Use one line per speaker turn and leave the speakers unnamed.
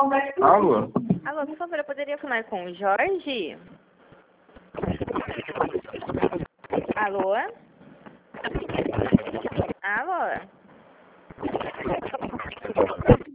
Alô?
Alô, por favor, eu poderia falar com o Jorge? Alô? Alô?